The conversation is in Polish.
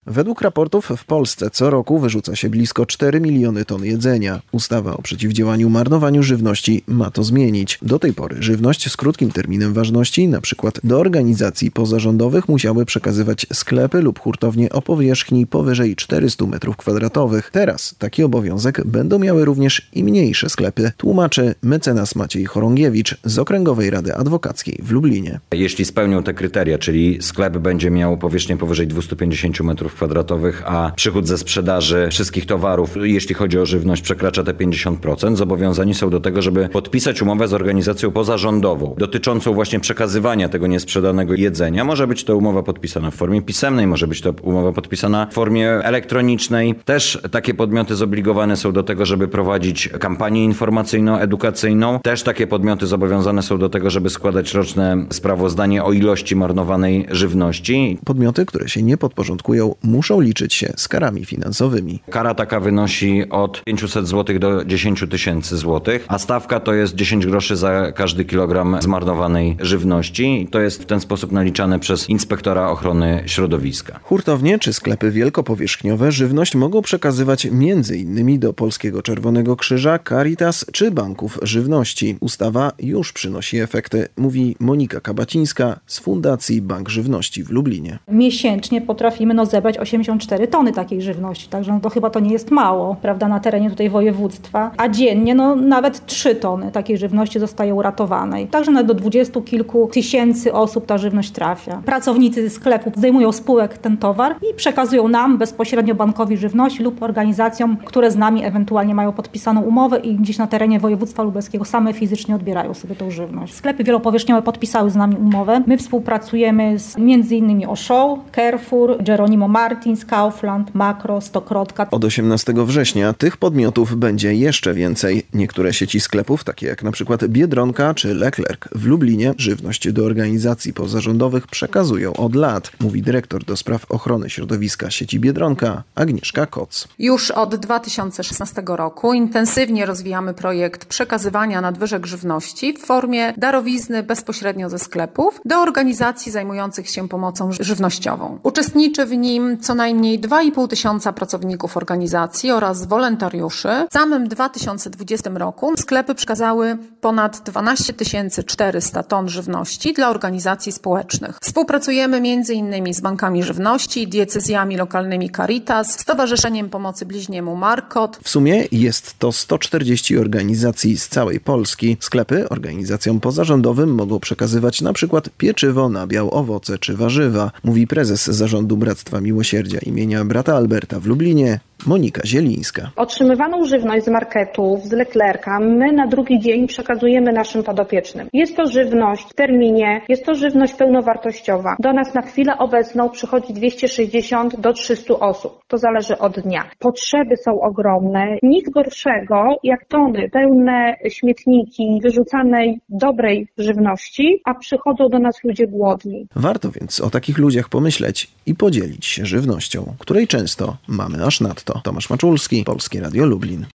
Według raportów w Polsce co roku wyrzuca się blisko 4 miliony ton jedzenia. Ustawa o przeciwdziałaniu marnowaniu żywności ma to zmienić. Do tej pory żywność z krótkim terminem ważności, np. do organizacji pozarządowych, musiały przekazywać sklepy lub hurtownie o powierzchni powyżej 400 m2. Teraz taki obowiązek będą miały również i mniejsze sklepy, tłumaczy mecenas Maciej Chorągiewicz z Okręgowej Rady Adwokackiej w Lublinie. Jeśli spełnią te kryteria, czyli sklep będzie miał powierzchnię powyżej 250 m2, a przychód ze sprzedaży wszystkich towarów, jeśli chodzi o żywność, przekracza te 50%, zobowiązani są do tego, żeby podpisać umowę z organizacją pozarządową dotyczącą właśnie przekazywania tego niesprzedanego jedzenia. Może być to umowa podpisana w formie pisemnej, może być to umowa podpisana w formie elektronicznej. Też takie podmioty zobligowane są do tego, żeby prowadzić kampanię informacyjno-edukacyjną. Też takie podmioty zobowiązane są do tego, żeby składać roczne sprawozdanie o ilości marnowanej żywności. Podmioty, które się nie podporządkują, muszą liczyć się z karami finansowymi. Kara taka wynosi od 500 zł do 10 tysięcy złotych, a stawka to jest 10 groszy za każdy kilogram zmarnowanej żywności. To jest w ten sposób naliczane przez inspektora ochrony środowiska. Hurtownie czy sklepy wielkopowierzchniowe żywność mogą przekazywać m.in. do Polskiego Czerwonego Krzyża, Caritas czy banków żywności. Ustawa już przynosi efekty, mówi Monika Kabacińska z Fundacji Bank Żywności w Lublinie. Miesięcznie potrafimy zebrać 84 tony takiej żywności, także to chyba to nie jest mało, prawda, na terenie tutaj województwa, a dziennie nawet 3 tony takiej żywności zostaje uratowanej. Także nawet do 20 kilku tysięcy osób ta żywność trafia. Pracownicy sklepu zdejmują z półek ten towar i przekazują nam bezpośrednio bankowi żywności lub organizacjom, które z nami ewentualnie mają podpisaną umowę i gdzieś na terenie województwa lubelskiego same fizycznie odbierają sobie tą żywność. Sklepy wielopowierzchniowe podpisały z nami umowę. My współpracujemy z m.in. Auchan, Carrefour, Geronimo Martins, Kaufland, Makro, Stokrotka. Od 18 września tych podmiotów będzie jeszcze więcej. Niektóre sieci sklepów, takie jak na przykład Biedronka czy Leclerc w Lublinie, żywność do organizacji pozarządowych przekazują od lat, mówi dyrektor do spraw ochrony środowiska sieci Biedronka Agnieszka Koc. Już od 2016 roku intensywnie rozwijamy projekt przekazywania nadwyżek żywności w formie darowizny bezpośrednio ze sklepów do organizacji zajmujących się pomocą żywnościową. Uczestniczy w nim co najmniej 2,5 tysiąca pracowników organizacji oraz wolontariuszy. W samym 2020 roku sklepy przekazały ponad 12 400 ton żywności dla organizacji społecznych. Współpracujemy m.in. z bankami żywności, diecezjami lokalnymi Caritas, Stowarzyszeniem Pomocy Bliźniemu Markot. W sumie jest to 140 organizacji z całej Polski. Sklepy organizacjom pozarządowym mogą przekazywać na przykład pieczywo, nabiał, owoce czy warzywa, mówi prezes Zarządu Bractwa Miłosierdzia imienia brata Alberta w Lublinie Monika Zielińska. Otrzymywaną żywność z marketów, z Leclerca my na drugi dzień przekazujemy naszym podopiecznym. Jest to żywność w terminie, jest to żywność pełnowartościowa. Do nas na chwilę obecną przychodzi 260 do 300 osób. To zależy od dnia. Potrzeby są ogromne. Nic gorszego jak tony pełne śmietniki wyrzucanej dobrej żywności, a przychodzą do nas ludzie głodni. Warto więc o takich ludziach pomyśleć i podzielić się żywnością, której często mamy aż nadto. Tomasz Maczulski, Polskie Radio Lublin.